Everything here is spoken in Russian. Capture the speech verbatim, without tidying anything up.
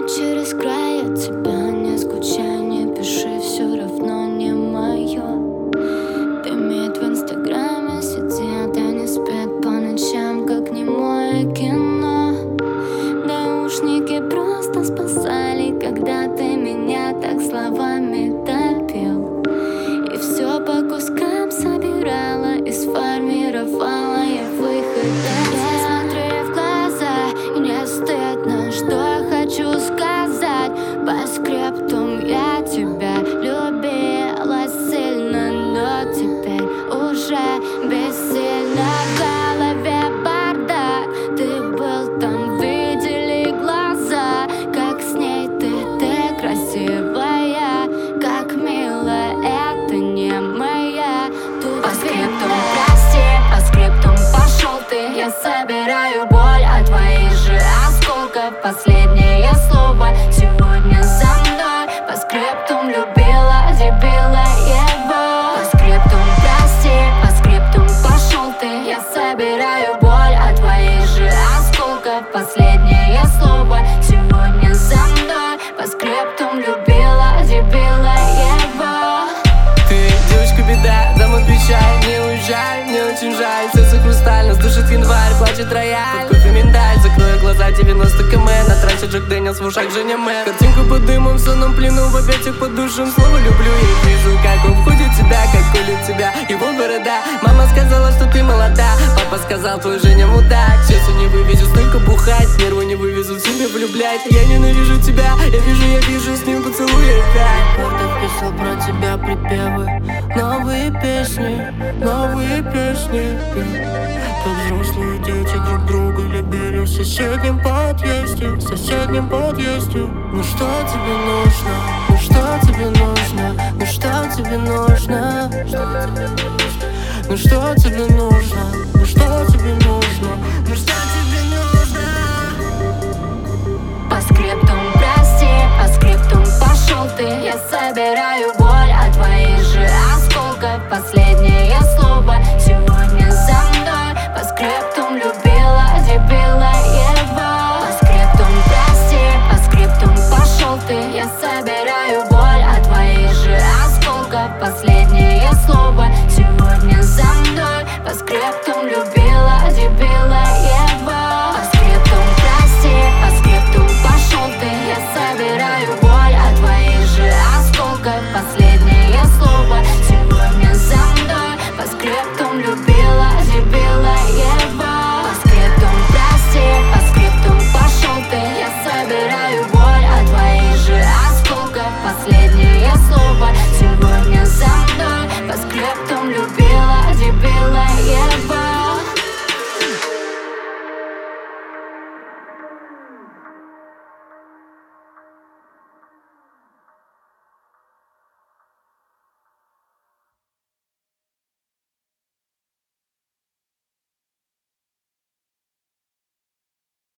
через край от тебя, не скучай, не пиши, все равно не мое. Дымит в инстаграме, сидит и не спит по ночам, как немое кино. Наушники просто спасали, когда ты меня так словами топил. И все по кускам собирала и сформировала я выход. Я смотрю в глаза, и не стыдно, что я хочу сказать. По скриптум я тебя любила сильно, но теперь уже бессильно. В голове бардак, ты был там, видели глаза. Как с ней ты, ты красивая, как мило, это не моя. Тут по скриптум прости, по скриптум пошел ты. Я собираю боль от твоих же осколков. Последнее слово сегодня за мной. По скриптум любила, дебила его. По скриптум прости, по скриптум пошел ты. Я собираю боль от твоих же осколков. Последнее слово сегодня за мной. По скриптум любила, дебила его. Ты девочка беда, дам отвечай, не уезжай, мне очень жаль. Сердце хрустально, дышит январь, плачет рояль. Под кофе миндаль, закрою глаза, девяносто километров. На трассе Джек Дэниелс, в ушах Женя Мэр. Картинку под дымом, в сонном плену, в объятиях под душем. Слово люблю и вижу, как он входит в тебя, как колет тебя его борода. Мама сказала, что ты молода, папа сказал, твой Женя мудак. Честно не вывезу столько бухать, нервы не вывезу себе влюблять. Я ненавижу тебя, я вижу, я вижу, с ним поцелуй опять. Кто-то писал про тебя припевы, новые песни, новые песни. Как взрослые дети друг друга любили в соседнем подъезде, в соседнем подъезде. Ну что тебе нужно? Ну что тебе нужно? Ну что тебе нужно? Ну что тебе нужно? Ну что тебе нужно? Ну что тебе нужно? По скриптум прости, по скриптум пошел ты. Я собираю боль от твоих же осколков. Последний